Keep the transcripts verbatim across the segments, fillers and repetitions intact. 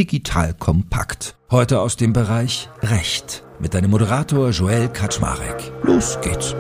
Digital Kompakt. Heute aus dem Bereich Recht mit deinem Moderator Joel Kaczmarek. Los geht's.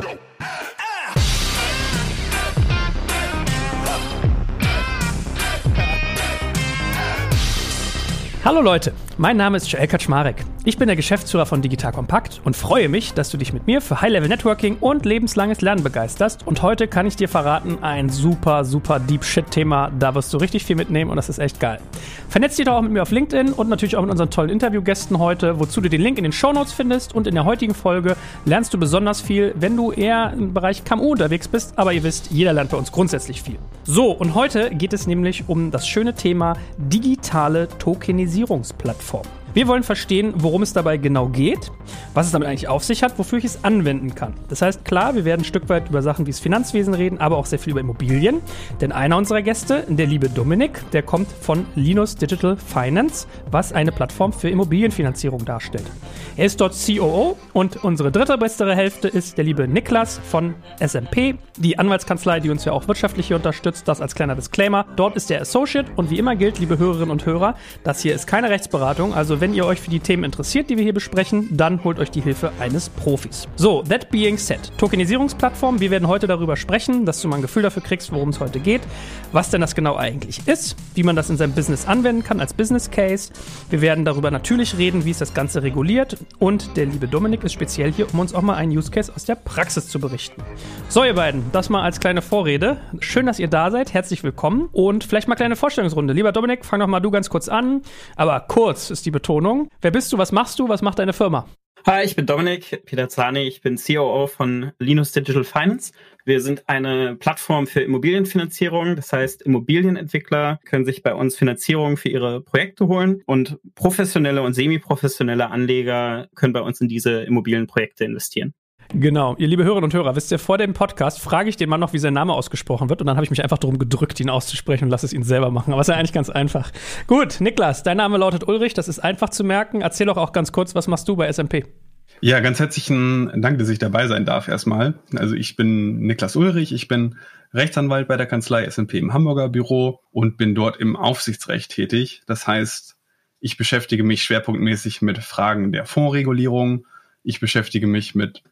Hallo Leute, mein Name ist Joel Kaczmarek. Ich bin der Geschäftsführer von Digital Kompakt und freue mich, dass du dich mit mir für High-Level-Networking und lebenslanges Lernen begeisterst. Und heute kann ich dir verraten, ein super, super Deep-Shit-Thema. Da wirst du richtig viel mitnehmen und das ist echt geil. Vernetz dich doch auch mit mir auf LinkedIn und natürlich auch mit unseren tollen Interviewgästen heute, wozu du den Link in den Shownotes findest. Und in der heutigen Folge lernst du besonders viel, wenn du eher im Bereich K M U unterwegs bist. Aber ihr wisst, jeder lernt bei uns grundsätzlich viel. So, und heute geht es nämlich um das schöne Thema digitale Tokenisierungsplattform. Wir wollen verstehen, worum es dabei genau geht, was es damit eigentlich auf sich hat, wofür ich es anwenden kann. Das heißt, klar, wir werden ein Stück weit über Sachen wie das Finanzwesen reden, aber auch sehr viel über Immobilien. Denn einer unserer Gäste, der liebe Dominik, der kommt von Linus Digital Finance, was eine Plattform für Immobilienfinanzierung darstellt. Er ist dort C O O und unsere dritte bessere Hälfte ist der liebe Niklas von S M P, die Anwaltskanzlei, die uns ja auch wirtschaftlich hier unterstützt. Das als kleiner Disclaimer. Dort ist der Associate und wie immer gilt, liebe Hörerinnen und Hörer, das hier ist keine Rechtsberatung, also wenn ihr euch für die Themen interessiert, die wir hier besprechen, dann holt euch die Hilfe eines Profis. So, that being said, Tokenisierungsplattform, wir werden heute darüber sprechen, dass du mal ein Gefühl dafür kriegst, worum es heute geht, was denn das genau eigentlich ist, wie man das in seinem Business anwenden kann als Business Case. Wir werden darüber natürlich reden, wie es das Ganze reguliert und der liebe Dominik ist speziell hier, um uns auch mal einen Use Case aus der Praxis zu berichten. So, ihr beiden, das mal als kleine Vorrede. Schön, dass ihr da seid, herzlich willkommen und vielleicht mal kleine Vorstellungsrunde. Lieber Dominik, fang doch mal du ganz kurz an, aber kurz ist die Betonung. Wer bist du, was machst du, was macht deine Firma? Hi, ich bin Dominik Peterzani, ich bin C O O von Linus Digital Finance. Wir sind eine Plattform für Immobilienfinanzierung, das heißt Immobilienentwickler können sich bei uns Finanzierung für ihre Projekte holen und professionelle und semi-professionelle Anleger können bei uns in diese Immobilienprojekte investieren. Genau, ihr liebe Hörerinnen und Hörer, wisst ihr, vor dem Podcast frage ich den Mann noch, wie sein Name ausgesprochen wird und dann habe ich mich einfach darum gedrückt, ihn auszusprechen und lasse es ihn selber machen, aber es ist ja eigentlich ganz einfach. Gut, Niklas, dein Name lautet Ulrich, das ist einfach zu merken. Erzähl doch auch ganz kurz, was machst du bei S M P? Ja, ganz herzlichen Dank, dass ich dabei sein darf erstmal. Also ich bin Niklas Ulrich, ich bin Rechtsanwalt bei der Kanzlei S M P im Hamburger Büro und bin dort im Aufsichtsrecht tätig. Das heißt, ich beschäftige mich schwerpunktmäßig mit Fragen der Fondsregulierung. Ich beschäftige mich mit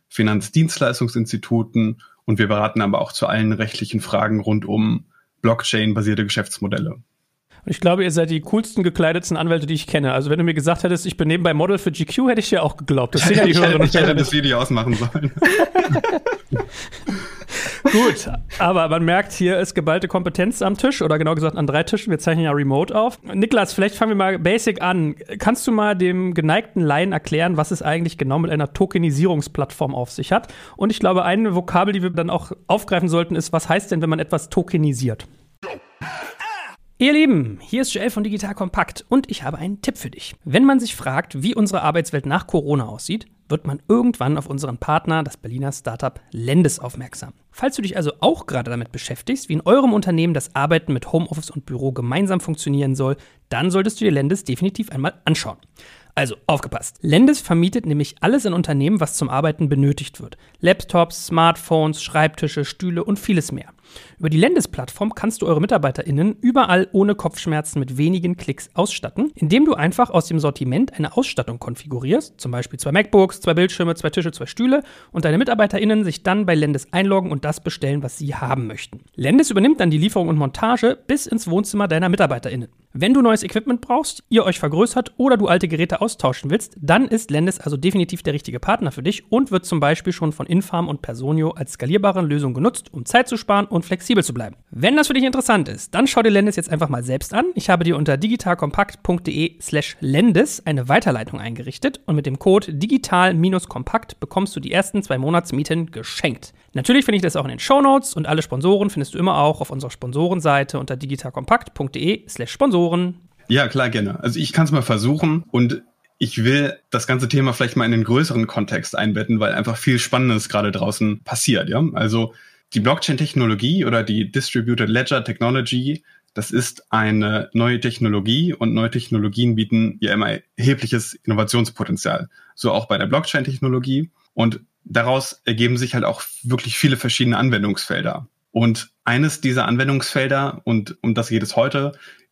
Finanzdienstleistungsinstituten und wir beraten aber auch zu allen rechtlichen Fragen rund um Blockchain-basierte Geschäftsmodelle. Ich glaube, ihr seid die coolsten gekleidetsten Anwälte, die ich kenne. Also wenn du mir gesagt hättest, ich bin nebenbei Model für G Q, hätte ich dir auch geglaubt. Das sind ja die Hörerinnen und Hörer. Ich hätte das Video ausmachen sollen. Gut, aber man merkt, hier ist geballte Kompetenz am Tisch oder genau gesagt an drei Tischen. Wir zeichnen ja remote auf. Niklas, vielleicht fangen wir mal basic an. Kannst du mal dem geneigten Laien erklären, was es eigentlich genau mit einer Tokenisierungsplattform auf sich hat? Und ich glaube, eine Vokabel, die wir dann auch aufgreifen sollten, ist, was heißt denn, wenn man etwas tokenisiert? Ihr Lieben, hier ist Joel von Digital Kompakt und ich habe einen Tipp für dich. Wenn man sich fragt, wie unsere Arbeitswelt nach Corona aussieht, wird man irgendwann auf unseren Partner, das Berliner Startup Lendis, aufmerksam. Falls du dich also auch gerade damit beschäftigst, wie in eurem Unternehmen das Arbeiten mit Homeoffice und Büro gemeinsam funktionieren soll, dann solltest du dir Lendis definitiv einmal anschauen. Also, aufgepasst. Lendis vermietet nämlich alles in Unternehmen, was zum Arbeiten benötigt wird. Laptops, Smartphones, Schreibtische, Stühle und vieles mehr. Über die Lendis-Plattform kannst du eure MitarbeiterInnen überall ohne Kopfschmerzen mit wenigen Klicks ausstatten, indem du einfach aus dem Sortiment eine Ausstattung konfigurierst, zum Beispiel zwei MacBooks, zwei Bildschirme, zwei Tische, zwei Stühle und deine MitarbeiterInnen sich dann bei Lendis einloggen und das bestellen, was sie haben möchten. Lendis übernimmt dann die Lieferung und Montage bis ins Wohnzimmer deiner MitarbeiterInnen. Wenn du neues Equipment brauchst, ihr euch vergrößert oder du alte Geräte austauschen willst, dann ist Lendis also definitiv der richtige Partner für dich und wird zum Beispiel schon von Infarm und Personio als skalierbare Lösung genutzt, um Zeit zu sparen und flexibel zu bleiben. Wenn das für dich interessant ist, dann schau dir Lendis jetzt einfach mal selbst an. Ich habe dir unter digitalkompakt.de slash Lendis eine Weiterleitung eingerichtet und mit dem Code digital-kompakt bekommst du die ersten zwei Monatsmieten geschenkt. Natürlich finde ich das auch in den Shownotes und alle Sponsoren findest du immer auch auf unserer Sponsorenseite unter digitalkompakt.de slash Sponsoren. Ja, klar, gerne. Also ich kann es mal versuchen und ich will das ganze Thema vielleicht mal in den größeren Kontext einbetten, weil einfach viel Spannendes gerade draußen passiert. Ja, also die Blockchain-Technologie oder die Distributed Ledger Technology, das ist eine neue Technologie und neue Technologien bieten ja immer erhebliches Innovationspotenzial. So auch bei der Blockchain-Technologie. Und daraus ergeben sich halt auch wirklich viele verschiedene Anwendungsfelder. Und eines dieser Anwendungsfelder, und um das geht es heute, ist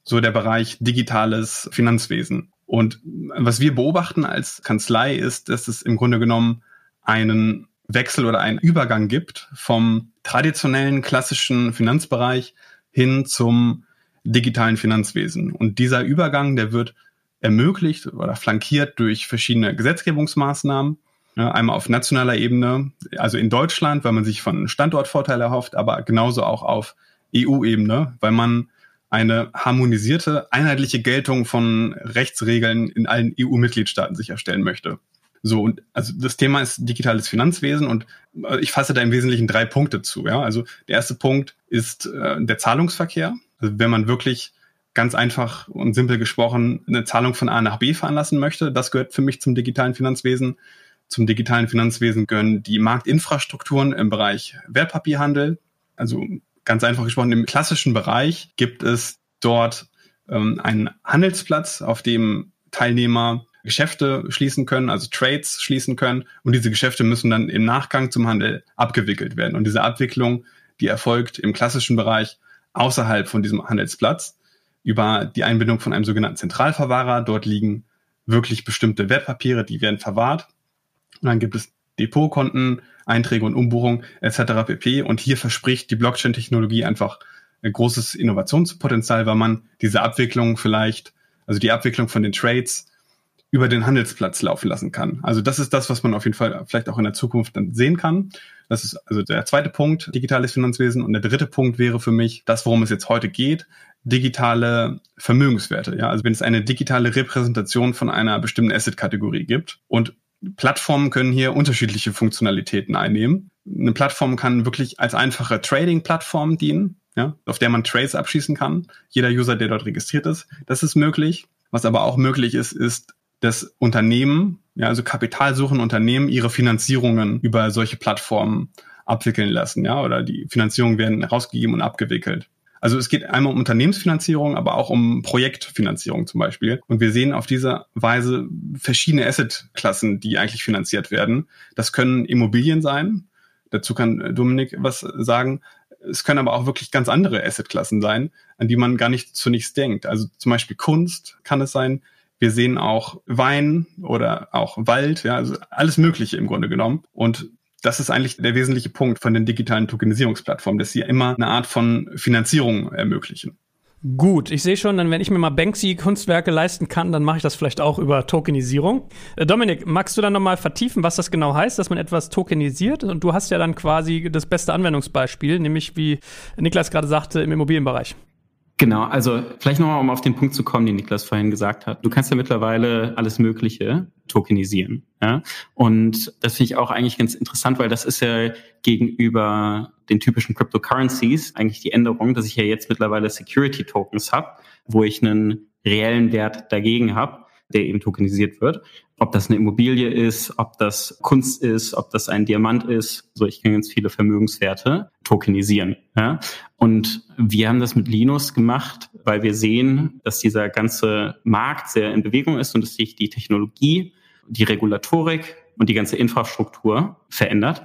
so der Bereich digitales Finanzwesen. Und was wir beobachten als Kanzlei ist, dass es im Grunde genommen einen Wechsel oder einen Übergang gibt vom traditionellen klassischen Finanzbereich hin zum digitalen Finanzwesen. Und dieser Übergang, der wird ermöglicht oder flankiert durch verschiedene Gesetzgebungsmaßnahmen. Einmal auf nationaler Ebene, also in Deutschland, weil man sich von Standortvorteil erhofft, aber genauso auch auf E U-Ebene, weil man eine harmonisierte, einheitliche Geltung von Rechtsregeln in allen E U-Mitgliedstaaten sicherstellen möchte. So, und also das Thema ist digitales Finanzwesen und ich fasse da im Wesentlichen drei Punkte zu. Ja? Also der erste Punkt ist äh, der Zahlungsverkehr. Also wenn man wirklich ganz einfach und simpel gesprochen eine Zahlung von A nach B veranlassen möchte, das gehört für mich zum digitalen Finanzwesen. Zum digitalen Finanzwesen gehören die Marktinfrastrukturen im Bereich Wertpapierhandel. Also ganz einfach gesprochen, im klassischen Bereich gibt es dort ähm, einen Handelsplatz, auf dem Teilnehmer Geschäfte schließen können, also Trades schließen können. Und diese Geschäfte müssen dann im Nachgang zum Handel abgewickelt werden. Und diese Abwicklung, die erfolgt im klassischen Bereich außerhalb von diesem Handelsplatz über die Einbindung von einem sogenannten Zentralverwahrer. Dort liegen wirklich bestimmte Wertpapiere, die werden verwahrt. Und dann gibt es Depotkonten, Einträge und Umbuchungen et cetera pp. Und hier verspricht die Blockchain-Technologie einfach ein großes Innovationspotenzial, weil man diese Abwicklung vielleicht, also die Abwicklung von den Trades über den Handelsplatz laufen lassen kann. Also das ist das, was man auf jeden Fall vielleicht auch in der Zukunft dann sehen kann. Das ist also der zweite Punkt, digitales Finanzwesen. Und der dritte Punkt wäre für mich das, worum es jetzt heute geht, digitale Vermögenswerte. Ja, also wenn es eine digitale Repräsentation von einer bestimmten Asset-Kategorie gibt und Plattformen können hier unterschiedliche Funktionalitäten einnehmen. Eine Plattform kann wirklich als einfache Trading-Plattform dienen, ja, auf der man Trades abschließen kann. Jeder User, der dort registriert ist, das ist möglich. Was aber auch möglich ist, ist, dass Unternehmen, ja, also kapitalsuchende Unternehmen, ihre Finanzierungen über solche Plattformen abwickeln lassen, ja, oder die Finanzierungen werden herausgegeben und abgewickelt. Also es geht einmal um Unternehmensfinanzierung, aber auch um Projektfinanzierung zum Beispiel. Und wir sehen auf diese Weise verschiedene Assetklassen, die eigentlich finanziert werden. Das können Immobilien sein. Dazu kann Dominik was sagen. Es können aber auch wirklich ganz andere Assetklassen sein, an die man gar nicht zunächst denkt. Also zum Beispiel Kunst kann es sein. Wir sehen auch Wein oder auch Wald, ja, also alles Mögliche im Grunde genommen. Und das ist eigentlich der wesentliche Punkt von den digitalen Tokenisierungsplattformen, dass sie immer eine Art von Finanzierung ermöglichen. Gut, ich sehe schon, dann wenn ich mir mal Banksy-Kunstwerke leisten kann, dann mache ich das vielleicht auch über Tokenisierung. Äh, Dominik, magst du dann nochmal vertiefen, was das genau heißt, dass man etwas tokenisiert? Und du hast ja dann quasi das beste Anwendungsbeispiel, nämlich wie Niklas gerade sagte, im Immobilienbereich. Genau, also vielleicht nochmal, um auf den Punkt zu kommen, den Niklas vorhin gesagt hat. Du kannst ja mittlerweile alles Mögliche tokenisieren. Ja? Und das finde ich auch eigentlich ganz interessant, weil das ist ja gegenüber den typischen Cryptocurrencies eigentlich die Änderung, dass ich ja jetzt mittlerweile Security-Tokens habe, wo ich einen reellen Wert dagegen habe, der eben tokenisiert wird. Ob das eine Immobilie ist, ob das Kunst ist, ob das ein Diamant ist. So, ich kann ganz viele Vermögenswerte tokenisieren. Ja? Und wir haben das mit Linus gemacht, weil wir sehen, dass dieser ganze Markt sehr in Bewegung ist und dass sich die Technologie, die Regulatorik und die ganze Infrastruktur verändert.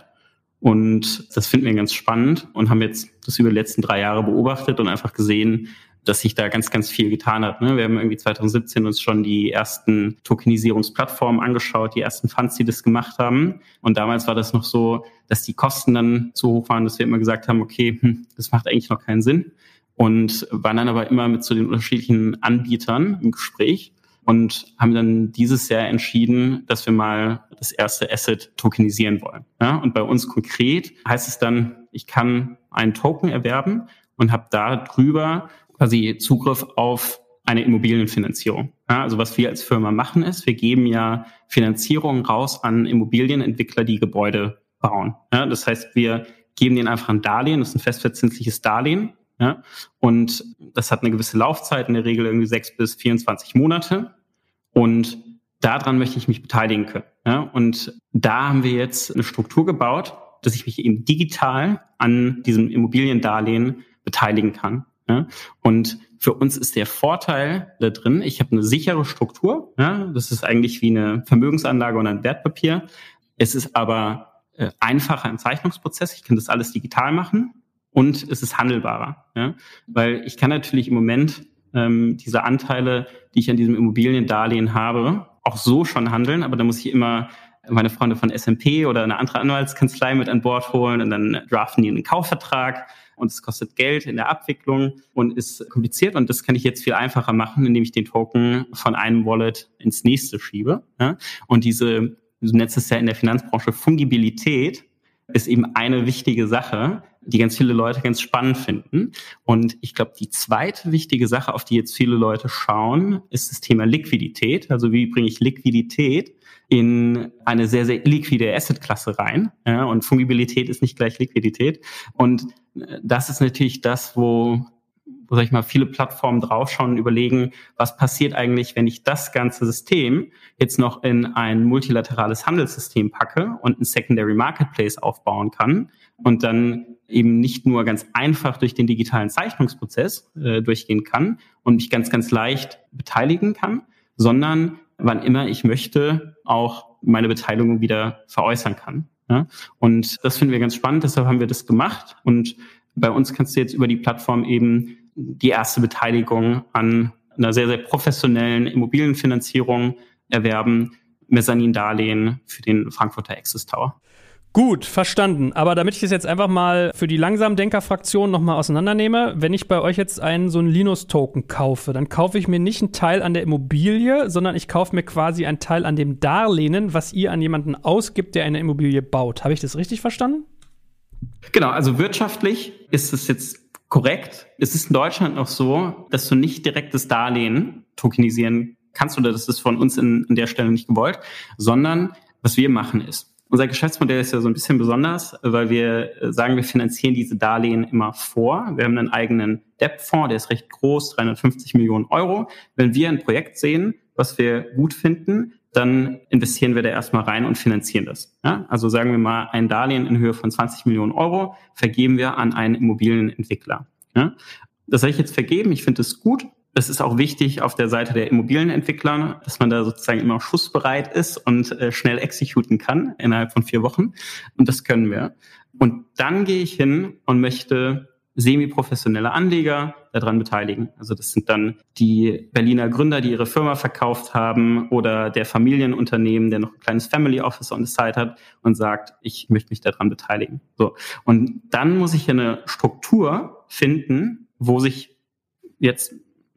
Und das finden wir ganz spannend und haben jetzt das über die letzten drei Jahre beobachtet und einfach gesehen, dass sich da ganz, ganz viel getan hat. Wir haben irgendwie zwanzig siebzehn uns schon die ersten Tokenisierungsplattformen angeschaut, die ersten Funds, die das gemacht haben. Und damals war das noch so, dass die Kosten dann so hoch waren, dass wir immer gesagt haben, okay, hm, das macht eigentlich noch keinen Sinn. Und waren dann aber immer mit so den unterschiedlichen Anbietern im Gespräch und haben dann dieses Jahr entschieden, dass wir mal das erste Asset tokenisieren wollen. Ja, und bei uns konkret heißt es dann, ich kann einen Token erwerben und habe da drüber quasi Zugriff auf eine Immobilienfinanzierung. Ja, also was wir als Firma machen ist, wir geben ja Finanzierung raus an Immobilienentwickler, die Gebäude bauen. Ja, das heißt, wir geben denen einfach ein Darlehen, das ist ein festverzinsliches Darlehen. Ja, und das hat eine gewisse Laufzeit, in der Regel irgendwie sechs bis vierundzwanzig Monate. Und daran möchte ich mich beteiligen können. Ja, und da haben wir jetzt eine Struktur gebaut, dass ich mich eben digital an diesem Immobiliendarlehen beteiligen kann. Ja, und für uns ist der Vorteil da drin, ich habe eine sichere Struktur. Ja, das ist eigentlich wie eine Vermögensanlage oder ein Wertpapier. Es ist aber äh, einfacher im Zeichnungsprozess. Ich kann das alles digital machen und es ist handelbarer. Ja, weil ich kann natürlich im Moment ähm, diese Anteile, die ich an diesem Immobiliendarlehen habe, auch so schon handeln, aber da muss ich immer meine Freunde von S und P oder eine andere Anwaltskanzlei mit an Bord holen und dann draften die einen Kaufvertrag und es kostet Geld in der Abwicklung und ist kompliziert und das kann ich jetzt viel einfacher machen, indem ich den Token von einem Wallet ins nächste schiebe. Ja? Und diese, du nennst es ja in der Finanzbranche Fungibilität, ist eben eine wichtige Sache, die ganz viele Leute ganz spannend finden. Und ich glaube, die zweite wichtige Sache, auf die jetzt viele Leute schauen, ist das Thema Liquidität. Also wie bringe ich Liquidität in eine sehr, sehr liquide Assetklasse rein? Ja, und Fungibilität ist nicht gleich Liquidität. Und das ist natürlich das, wo, wo sag ich mal, viele Plattformen draufschauen und überlegen, was passiert eigentlich, wenn ich das ganze System jetzt noch in ein multilaterales Handelssystem packe und ein Secondary Marketplace aufbauen kann und dann eben nicht nur ganz einfach durch den digitalen Zeichnungsprozess äh, durchgehen kann und mich ganz, ganz leicht beteiligen kann, sondern wann immer ich möchte, auch meine Beteiligung wieder veräußern kann. Ja? Und das finden wir ganz spannend, deshalb haben wir das gemacht. Und bei uns kannst du jetzt über die Plattform eben die erste Beteiligung an einer sehr, sehr professionellen Immobilienfinanzierung erwerben, Mezzanindarlehen für den Frankfurter Access Tower. Gut, verstanden. Aber damit ich das jetzt einfach mal für die Langsamdenker-Fraktion nochmal auseinandernehme, wenn ich bei euch jetzt einen so einen Linus-Token kaufe, dann kaufe ich mir nicht einen Teil an der Immobilie, sondern ich kaufe mir quasi einen Teil an dem Darlehen, was ihr an jemanden ausgibt, der eine Immobilie baut. Habe ich das richtig verstanden? Genau, also wirtschaftlich ist es jetzt korrekt. Es ist in Deutschland noch so, dass du nicht direkt das Darlehen tokenisieren kannst oder das ist von uns in, an der Stelle nicht gewollt, sondern was wir machen ist, unser Geschäftsmodell ist ja so ein bisschen besonders, weil wir sagen, wir finanzieren diese Darlehen immer vor. Wir haben einen eigenen Debt-Fonds, der ist recht groß, dreihundertfünfzig Millionen Euro. Wenn wir ein Projekt sehen, was wir gut finden, dann investieren wir da erstmal rein und finanzieren das. Ja? Also sagen wir mal, ein Darlehen in Höhe von zwanzig Millionen Euro vergeben wir an einen Immobilienentwickler. Ja? Das habe ich jetzt vergeben, ich finde es gut. Es ist auch wichtig auf der Seite der Immobilienentwickler, dass man da sozusagen immer schussbereit ist und äh, schnell exekuten kann innerhalb von vier Wochen. Und das können wir. Und dann gehe ich hin und möchte semi-professionelle Anleger daran beteiligen. Also das sind dann die Berliner Gründer, die ihre Firma verkauft haben oder der Familienunternehmen, der noch ein kleines Family Office on the side hat und sagt, ich möchte mich daran beteiligen. So. Und dann muss ich eine Struktur finden, wo sich jetzt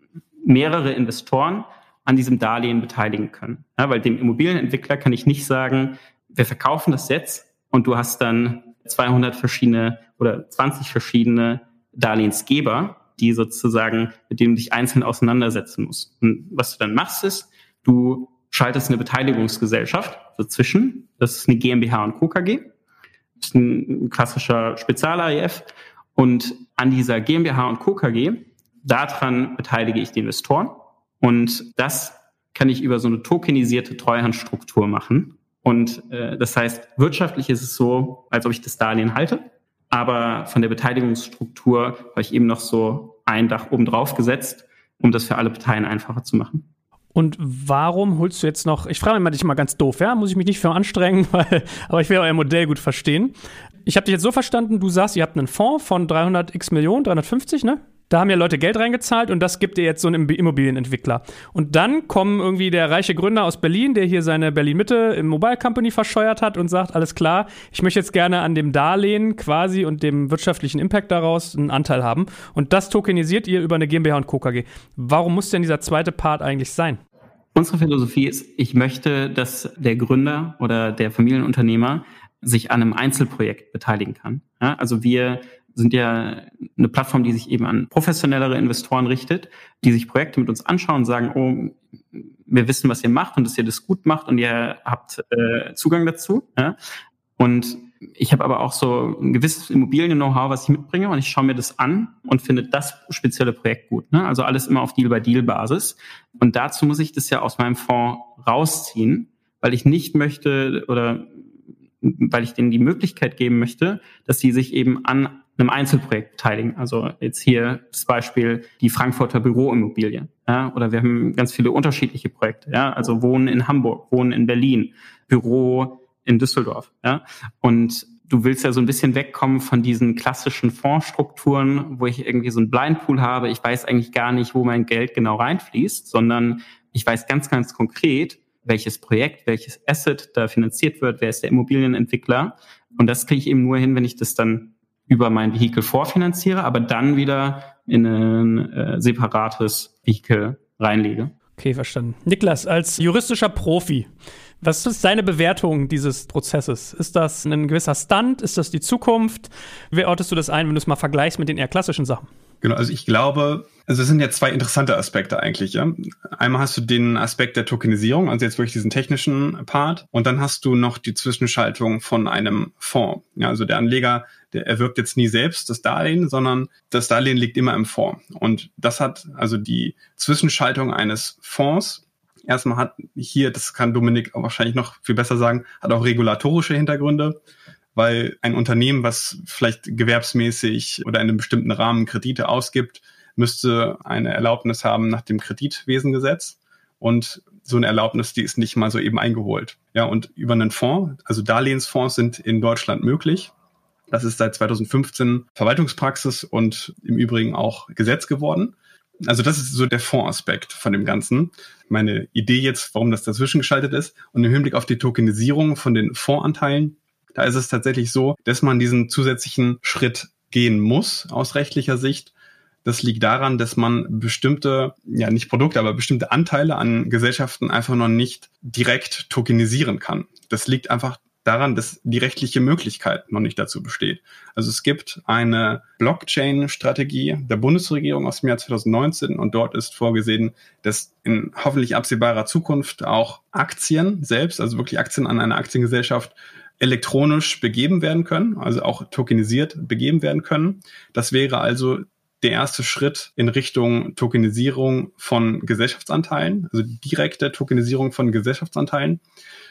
mehrere Investoren an diesem Darlehen beteiligen können. Ja, weil dem Immobilienentwickler kann ich nicht sagen, wir verkaufen das jetzt und du hast dann zweihundert verschiedene oder zwanzig verschiedene Darlehensgeber, die sozusagen, mit denen du dich einzeln auseinandersetzen musst. Und was du dann machst, ist, du schaltest eine Beteiligungsgesellschaft dazwischen. Das ist eine GmbH und Co. KG. Das ist ein klassischer Spezial-A I F. Und an dieser GmbH und Co. K G daran beteilige ich die Investoren und das kann ich über so eine tokenisierte Treuhandstruktur machen. Und äh, das heißt, wirtschaftlich ist es so, als ob ich das Darlehen halte, aber von der Beteiligungsstruktur habe ich eben noch so ein Dach oben drauf gesetzt, um das für alle Parteien einfacher zu machen. Und warum holst du jetzt noch, ich frage mich dich mal ganz doof, ja, muss ich mich nicht für anstrengen, weil, aber ich will euer Modell gut verstehen. Ich habe dich jetzt so verstanden, du sagst, ihr habt einen Fonds von dreihundert x Millionen, dreihundertfünfzig, ne? Da haben ja Leute Geld reingezahlt und das gibt ihr jetzt so einen Immobilienentwickler. Und dann kommen irgendwie der reiche Gründer aus Berlin, der hier seine Berlin-Mitte im Mobile Company verscheuert hat und sagt, alles klar, ich möchte jetzt gerne an dem Darlehen quasi und dem wirtschaftlichen Impact daraus einen Anteil haben. Und das tokenisiert ihr über eine GmbH und Co. K G. Warum muss denn dieser zweite Part eigentlich sein? Unsere Philosophie ist, ich möchte, dass der Gründer oder der Familienunternehmer sich an einem Einzelprojekt beteiligen kann. Ja, also wir sind ja eine Plattform, die sich eben an professionellere Investoren richtet, die sich Projekte mit uns anschauen und sagen, oh, wir wissen, was ihr macht und dass ihr das gut macht und ihr habt äh, Zugang dazu. Ja? Und ich habe aber auch so ein gewisses Immobilien-Know-how, was ich mitbringe und ich schaue mir das an und finde das spezielle Projekt gut. Ne? Also alles immer auf Deal-by-Deal-Basis. Und dazu muss ich das ja aus meinem Fonds rausziehen, weil ich nicht möchte oder weil ich denen die Möglichkeit geben möchte, dass sie sich eben an einem Einzelprojekt beteiligen. Also jetzt hier das Beispiel die Frankfurter Büroimmobilie. Ja, oder wir haben ganz viele unterschiedliche Projekte. Ja, also Wohnen in Hamburg, Wohnen in Berlin, Büro in Düsseldorf. Ja, und du willst ja so ein bisschen wegkommen von diesen klassischen Fondsstrukturen, wo ich irgendwie so einen Blindpool habe. Ich weiß eigentlich gar nicht, wo mein Geld genau reinfließt, sondern ich weiß ganz, ganz konkret, welches Projekt, welches Asset da finanziert wird, wer ist der Immobilienentwickler. Und das kriege ich eben nur hin, wenn ich das dann über mein Vehikel vorfinanziere, aber dann wieder in ein äh, separates Vehikel reinlege. Okay, verstanden. Niklas, als juristischer Profi, was ist deine Bewertung dieses Prozesses? Ist das ein gewisser Stunt? Ist das die Zukunft? Wie ordnest du das ein, wenn du es mal vergleichst mit den eher klassischen Sachen? Genau, also ich glaube, also es sind ja zwei interessante Aspekte eigentlich. Ja. Einmal hast du den Aspekt der Tokenisierung, also jetzt wirklich diesen technischen Part, und dann hast du noch die Zwischenschaltung von einem Fonds. Ja, also der Anleger, der erwirbt jetzt nie selbst das Darlehen, sondern das Darlehen liegt immer im Fonds. Und das hat also die Zwischenschaltung eines Fonds. Erstmal hat hier, das kann Dominik wahrscheinlich noch viel besser sagen, hat auch regulatorische Hintergründe, weil ein Unternehmen, was vielleicht gewerbsmäßig oder in einem bestimmten Rahmen Kredite ausgibt, müsste eine Erlaubnis haben nach dem Kreditwesengesetz. Und so eine Erlaubnis, die ist nicht mal so eben eingeholt. Ja, und über einen Fonds, also Darlehensfonds sind in Deutschland möglich. Das ist seit zweitausendfünfzehn Verwaltungspraxis und im Übrigen auch Gesetz geworden. Also das ist so der Fondsaspekt von dem Ganzen. Meine Idee jetzt, warum das dazwischen geschaltet ist. Und im Hinblick auf die Tokenisierung von den Fondsanteilen, da ist es tatsächlich so, dass man diesen zusätzlichen Schritt gehen muss aus rechtlicher Sicht. Das liegt daran, dass man bestimmte, ja nicht Produkte, aber bestimmte Anteile an Gesellschaften einfach noch nicht direkt tokenisieren kann. Das liegt einfach daran, dass die rechtliche Möglichkeit noch nicht dazu besteht. Also es gibt eine Blockchain-Strategie der Bundesregierung aus dem Jahr zweitausendneunzehn und dort ist vorgesehen, dass in hoffentlich absehbarer Zukunft auch Aktien selbst, also wirklich Aktien an einer Aktiengesellschaft, elektronisch begeben werden können, also auch tokenisiert begeben werden können. Das wäre also der erste Schritt in Richtung Tokenisierung von Gesellschaftsanteilen, also direkte Tokenisierung von Gesellschaftsanteilen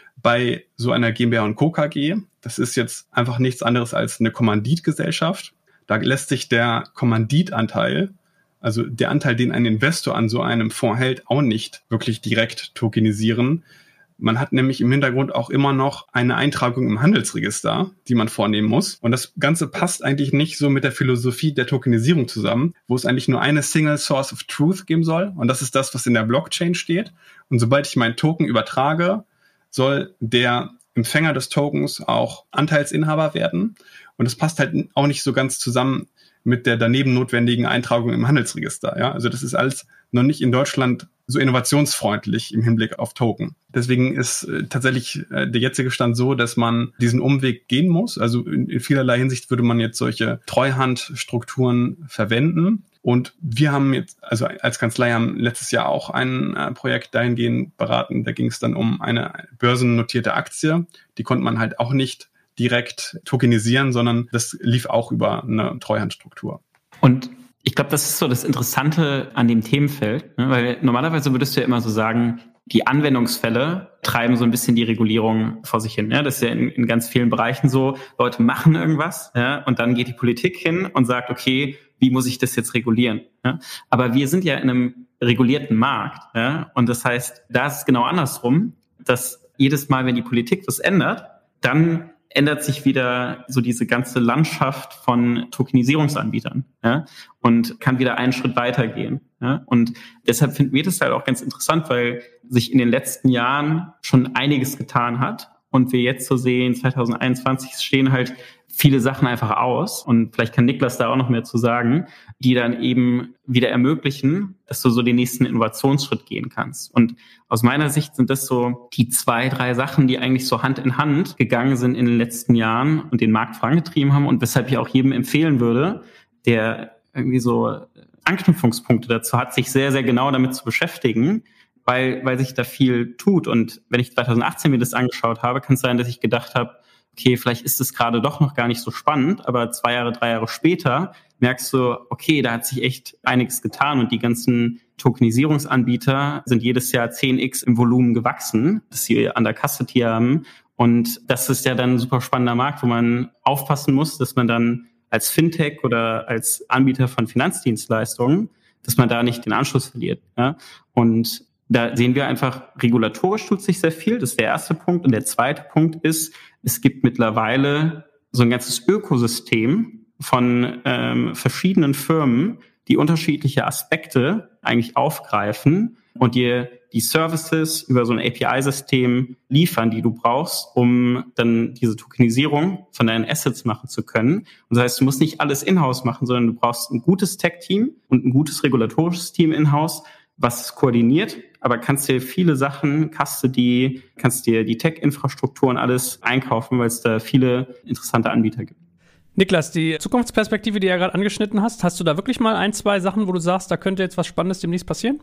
bei so einer GmbH und Co. KG. Das ist jetzt einfach nichts anderes als eine Kommanditgesellschaft. Da lässt sich der Kommanditanteil, also der Anteil, den ein Investor an so einem Fonds hält, auch nicht wirklich direkt tokenisieren. Man hat nämlich im Hintergrund auch immer noch eine Eintragung im Handelsregister, die man vornehmen muss. Und das Ganze passt eigentlich nicht so mit der Philosophie der Tokenisierung zusammen, wo es eigentlich nur eine Single Source of Truth geben soll. Und das ist das, was in der Blockchain steht. Und sobald ich meinen Token übertrage, soll der Empfänger des Tokens auch Anteilsinhaber werden. Und das passt halt auch nicht so ganz zusammen mit der daneben notwendigen Eintragung im Handelsregister. Ja, also das ist alles noch nicht in Deutschland so innovationsfreundlich im Hinblick auf Token. Deswegen ist äh, tatsächlich äh, der jetzige Stand so, dass man diesen Umweg gehen muss. Also in, in vielerlei Hinsicht würde man jetzt solche Treuhandstrukturen verwenden. Und wir haben jetzt, also als Kanzlei haben letztes Jahr auch ein äh, Projekt dahingehend beraten. Da ging es dann um eine börsennotierte Aktie. Die konnte man halt auch nicht direkt tokenisieren, sondern das lief auch über eine Treuhandstruktur. Und ich glaube, das ist so das Interessante an dem Themenfeld, ne? Weil normalerweise würdest du ja immer so sagen, die Anwendungsfälle treiben so ein bisschen die Regulierung vor sich hin. Ja? Das ist ja in, in ganz vielen Bereichen so, Leute machen irgendwas, ja? Und dann geht die Politik hin und sagt, okay, wie muss ich das jetzt regulieren? Ja? Aber wir sind ja in einem regulierten Markt. Ja? Und das heißt, da ist es genau andersrum, dass jedes Mal, wenn die Politik was ändert, dann ändert sich wieder so diese ganze Landschaft von Tokenisierungsanbietern, ja, und kann wieder einen Schritt weitergehen. Ja. Und deshalb finden wir das halt auch ganz interessant, weil sich in den letzten Jahren schon einiges getan hat und wir jetzt so sehen, zwanzig einundzwanzig stehen halt viele Sachen einfach aus und vielleicht kann Niklas da auch noch mehr zu sagen, die dann eben wieder ermöglichen, dass du so den nächsten Innovationsschritt gehen kannst. Und aus meiner Sicht sind das so die zwei, drei Sachen, die eigentlich so Hand in Hand gegangen sind in den letzten Jahren und den Markt vorangetrieben haben und weshalb ich auch jedem empfehlen würde, der irgendwie so Anknüpfungspunkte dazu hat, sich sehr, sehr genau damit zu beschäftigen, weil, weil sich da viel tut. Und wenn ich zwanzig achtzehn mir das angeschaut habe, kann es sein, dass ich gedacht habe, okay, vielleicht ist es gerade doch noch gar nicht so spannend, aber zwei Jahre, drei Jahre später merkst du, okay, da hat sich echt einiges getan und die ganzen Tokenisierungsanbieter sind jedes Jahr zehn x im Volumen gewachsen, das sie an der Kasse hier haben. Und das ist ja dann ein super spannender Markt, wo man aufpassen muss, dass man dann als Fintech oder als Anbieter von Finanzdienstleistungen, dass man da nicht den Anschluss verliert. Ja? Und da sehen wir einfach, regulatorisch tut sich sehr viel. Das ist der erste Punkt. Und der zweite Punkt ist, es gibt mittlerweile so ein ganzes Ökosystem von ähm, verschiedenen Firmen, die unterschiedliche Aspekte eigentlich aufgreifen und dir die Services über so ein A P I-System liefern, die du brauchst, um dann diese Tokenisierung von deinen Assets machen zu können. Und das heißt, du musst nicht alles in-house machen, sondern du brauchst ein gutes Tech-Team und ein gutes regulatorisches Team in-house, was koordiniert, aber kannst dir viele Sachen, Custody, kannst dir die Tech-Infrastruktur und alles einkaufen, weil es da viele interessante Anbieter gibt. Niklas, die Zukunftsperspektive, die du ja gerade angeschnitten hast, hast du da wirklich mal ein, zwei Sachen, wo du sagst, da könnte jetzt was Spannendes demnächst passieren?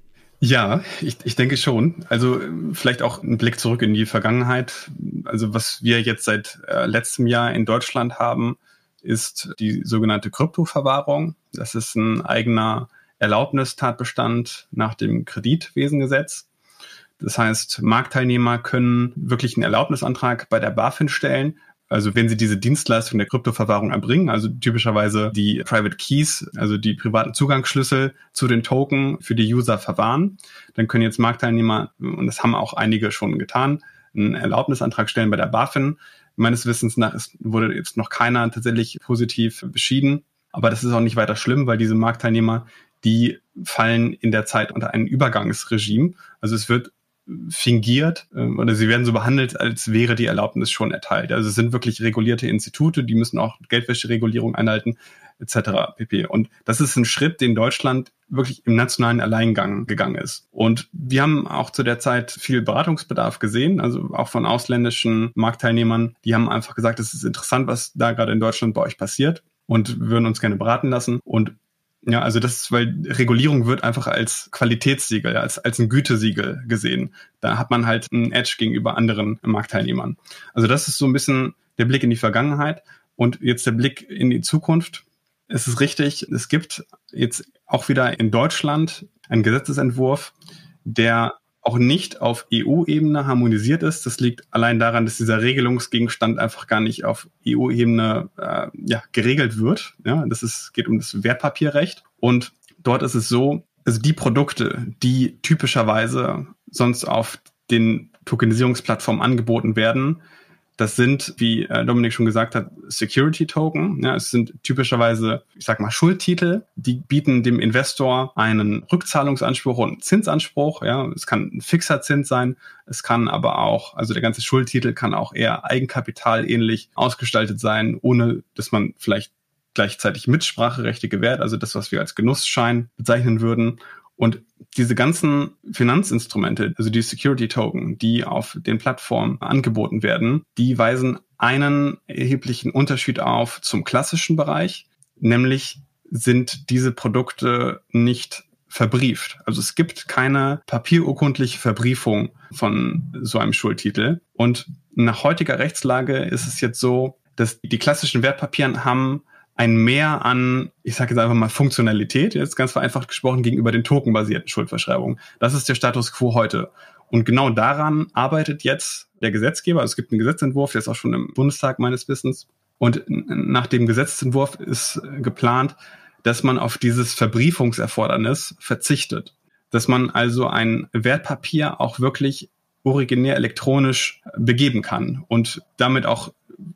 Ja, ich, ich denke schon. Also vielleicht auch ein Blick zurück in die Vergangenheit. Also was wir jetzt seit äh, letztem Jahr in Deutschland haben, ist die sogenannte Kryptoverwahrung. Das ist ein eigener Erlaubnistatbestand nach dem Kreditwesengesetz. Das heißt, Marktteilnehmer können wirklich einen Erlaubnisantrag bei der BaFin stellen. Also wenn sie diese Dienstleistung der Kryptoverwahrung erbringen, also typischerweise die Private Keys, also die privaten Zugangsschlüssel zu den Token für die User verwahren, dann können jetzt Marktteilnehmer, und das haben auch einige schon getan, einen Erlaubnisantrag stellen bei der BaFin. Meines Wissens nach ist, wurde jetzt noch keiner tatsächlich positiv beschieden, aber das ist auch nicht weiter schlimm, weil diese Marktteilnehmer, die fallen in der Zeit unter ein Übergangsregime. Also es wird fingiert äh, oder sie werden so behandelt, als wäre die Erlaubnis schon erteilt. Also es sind wirklich regulierte Institute, die müssen auch Geldwäscheregulierung einhalten, et cetera pp. Und das ist ein Schritt, den Deutschland wirklich im nationalen Alleingang gegangen ist. Und wir haben auch zu der Zeit viel Beratungsbedarf gesehen, also auch von ausländischen Marktteilnehmern. Die haben einfach gesagt, es ist interessant, was da gerade in Deutschland bei euch passiert und würden uns gerne beraten lassen. Und ja, also das ist, weil Regulierung wird einfach als Qualitätssiegel, als, als ein Gütesiegel gesehen. Da hat man halt einen Edge gegenüber anderen Marktteilnehmern. Also das ist so ein bisschen der Blick in die Vergangenheit und jetzt der Blick in die Zukunft. Es ist richtig, es gibt jetzt auch wieder in Deutschland einen Gesetzesentwurf, der auch nicht auf E U-Ebene harmonisiert ist. Das liegt allein daran, dass dieser Regelungsgegenstand einfach gar nicht auf E U-Ebene äh, ja, geregelt wird. Ja, das ist, geht um das Wertpapierrecht. Und dort ist es so, also die Produkte, die typischerweise sonst auf den Tokenisierungsplattformen angeboten werden, das sind, wie äh, Dominik schon gesagt hat, Security-Token. Ja, es sind typischerweise, ich sag mal, Schuldtitel. Die bieten dem Investor einen Rückzahlungsanspruch und einen Zinsanspruch. Ja, es kann ein fixer Zins sein. Es kann aber auch, also der ganze Schuldtitel kann auch eher eigenkapitalähnlich ausgestaltet sein, ohne dass man vielleicht gleichzeitig Mitspracherechte gewährt. Also das, was wir als Genussschein bezeichnen würden. Und diese ganzen Finanzinstrumente, also die Security-Token, die auf den Plattformen angeboten werden, die weisen einen erheblichen Unterschied auf zum klassischen Bereich, nämlich sind diese Produkte nicht verbrieft. Also es gibt keine papierurkundliche Verbriefung von so einem Schuldtitel. Und nach heutiger Rechtslage ist es jetzt so, dass die klassischen Wertpapieren haben ein Mehr an, ich sage jetzt einfach mal Funktionalität, jetzt ganz vereinfacht gesprochen, gegenüber den tokenbasierten Schuldverschreibungen. Das ist der Status quo heute. Und genau daran arbeitet jetzt der Gesetzgeber. Also es gibt einen Gesetzentwurf, der ist auch schon im Bundestag meines Wissens. Und nach dem Gesetzentwurf ist geplant, dass man auf dieses Verbriefungserfordernis verzichtet. Dass man also ein Wertpapier auch wirklich originär elektronisch begeben kann und damit auch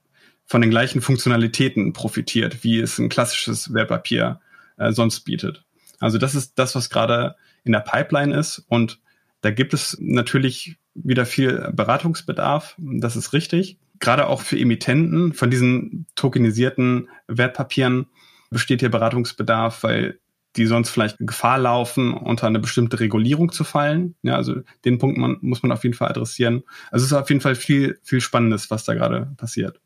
von den gleichen Funktionalitäten profitiert, wie es ein klassisches Wertpapier äh, sonst bietet. Also das ist das, was gerade in der Pipeline ist. Und da gibt es natürlich wieder viel Beratungsbedarf. Das ist richtig. Gerade auch für Emittenten von diesen tokenisierten Wertpapieren besteht hier Beratungsbedarf, weil die sonst vielleicht Gefahr laufen, unter eine bestimmte Regulierung zu fallen. Ja, also den Punkt man, muss man auf jeden Fall adressieren. Also es ist auf jeden Fall viel, viel Spannendes, was da gerade passiert.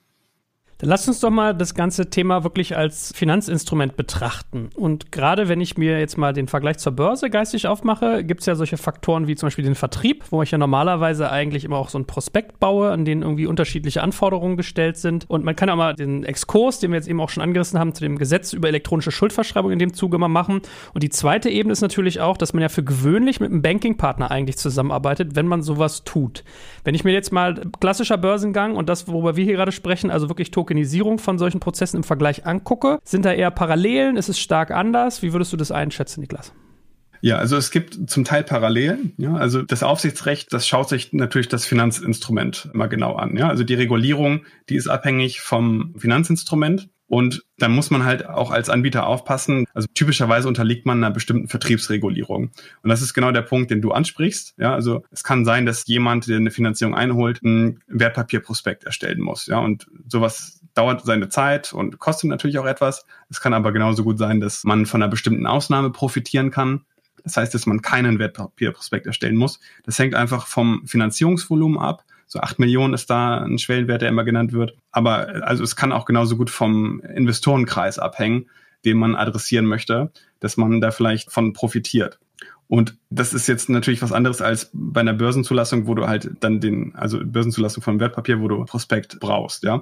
Dann lasst uns doch mal das ganze Thema wirklich als Finanzinstrument betrachten. Und gerade wenn ich mir jetzt mal den Vergleich zur Börse geistig aufmache, gibt es ja solche Faktoren wie zum Beispiel den Vertrieb, wo ich ja normalerweise eigentlich immer auch so ein Prospekt baue, an den irgendwie unterschiedliche Anforderungen gestellt sind. Und man kann auch mal den Exkurs, den wir jetzt eben auch schon angerissen haben, zu dem Gesetz über elektronische Schuldverschreibung in dem Zuge mal machen. Und die zweite Ebene ist natürlich auch, dass man ja für gewöhnlich mit einem Bankingpartner eigentlich zusammenarbeitet, wenn man sowas tut. Wenn ich mir jetzt mal klassischer Börsengang und das, worüber wir hier gerade sprechen, also wirklich Tokenisierung von solchen Prozessen im Vergleich angucke, sind da eher Parallelen? Ist es stark anders? Wie würdest du das einschätzen, Niklas? Ja, also es gibt zum Teil Parallelen. Ja, also das Aufsichtsrecht, das schaut sich natürlich das Finanzinstrument immer genau an. Ja, also die Regulierung, die ist abhängig vom Finanzinstrument. Und dann muss man halt auch als Anbieter aufpassen. Also typischerweise unterliegt man einer bestimmten Vertriebsregulierung. Und das ist genau der Punkt, den du ansprichst. Ja, also es kann sein, dass jemand, der eine Finanzierung einholt, ein Wertpapierprospekt erstellen muss. Ja, und sowas dauert seine Zeit und kostet natürlich auch etwas. Es kann aber genauso gut sein, dass man von einer bestimmten Ausnahme profitieren kann. Das heißt, dass man keinen Wertpapierprospekt erstellen muss. Das hängt einfach vom Finanzierungsvolumen ab. So acht Millionen ist da ein Schwellenwert, der immer genannt wird. Aber also es kann auch genauso gut vom Investorenkreis abhängen, den man adressieren möchte, dass man da vielleicht von profitiert. Und das ist jetzt natürlich was anderes als bei einer Börsenzulassung, wo du halt dann den, also Börsenzulassung von Wertpapier, wo du Prospekt brauchst, ja.